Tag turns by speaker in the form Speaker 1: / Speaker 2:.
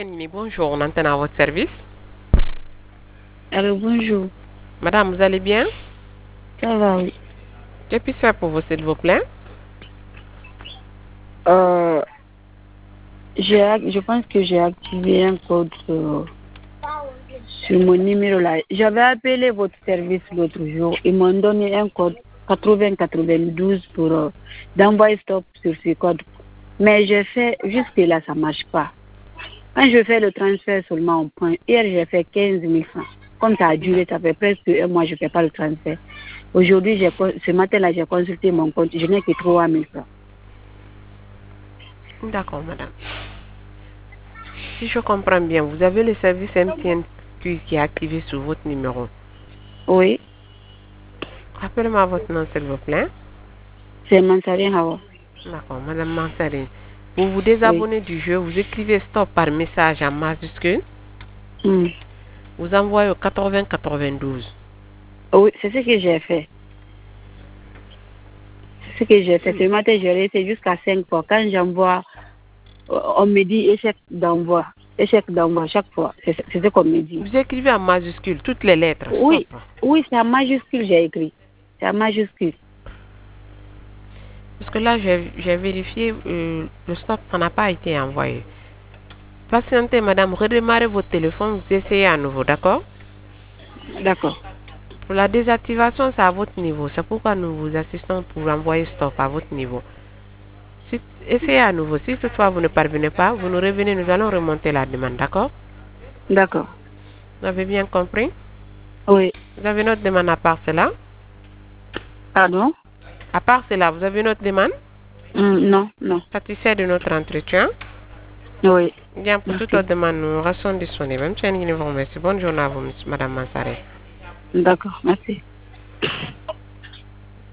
Speaker 1: Bonjour, on entend à votre service.
Speaker 2: Alors bonjour,
Speaker 1: Madame, vous allez bien?
Speaker 2: ça va, oui.
Speaker 1: Que puis-je faire pour vous, s'il vous plaît?
Speaker 2: Euh, je pense que j'ai activé un code sur mon numéro là. J'avais appelé votre service l'autre jour. Ils m'ont donné un code 8092 pour d'envoyer stop sur ce code. Mais j'ai fait, jusque là, ça ne marche pas. Quand je fais le transfert seulement au point, hier j'ai fait 15 000 francs. Comme ça a duré, ça fait presque un mois, je ne fais pas le transfert. Aujourd'hui, ce matin-là, j'ai consulté mon compte, je n'ai que 3 000 francs.
Speaker 1: D'accord, madame. Si je comprends bien, vous avez le service MTN qui est activé sur votre numéro.
Speaker 2: Oui,
Speaker 1: Rappelez-moi votre nom, s'il vous plaît.
Speaker 2: c'est Mansarine Hawa.
Speaker 1: D'accord, madame Mansarine. Pour vous
Speaker 2: Oui.
Speaker 1: désabonner du jeu, vous écrivez stop par message en majuscule.
Speaker 2: Hmm.
Speaker 1: Vous envoyez au 8092.
Speaker 2: Oui, c'est ce que j'ai fait. C'est ce que j'ai fait. Ce matin, j'ai resté jusqu'à 5 fois. Quand j'envoie, on me dit échec d'envoi. Échec d'envoi chaque fois. C'est ce qu'on me dit.
Speaker 1: Vous écrivez en majuscule toutes les lettres.
Speaker 2: Oui,
Speaker 1: Stop.
Speaker 2: oui, c'est en majuscule, j'ai écrit. C'est en majuscule.
Speaker 1: Parce que là, j'ai vérifié, le stop, ça n'a pas été envoyé. Patientez, madame, redémarrez votre téléphone, vous essayez à nouveau, d'accord?
Speaker 2: D'accord.
Speaker 1: Pour la désactivation, c'est à votre niveau. C'est pourquoi nous vous assistons pour envoyer stop à votre niveau. Essayez à nouveau. Si toutefois vous ne parvenez pas, vous nous revenez, nous allons remonter la demande, d'accord?
Speaker 2: D'accord.
Speaker 1: Vous avez bien compris?
Speaker 2: Oui.
Speaker 1: Vous avez notre demande à part cela?
Speaker 2: Pardon?
Speaker 1: À part cela, vous avez notre demande?
Speaker 2: Non, non.
Speaker 1: Satisfait de notre entretien?
Speaker 2: Oui.
Speaker 1: Bien, pour toute
Speaker 2: Merci.
Speaker 1: autre demande, nous restons disponibles. Merci. Bonne journée à vous, madame Mansare.
Speaker 2: D'accord, merci.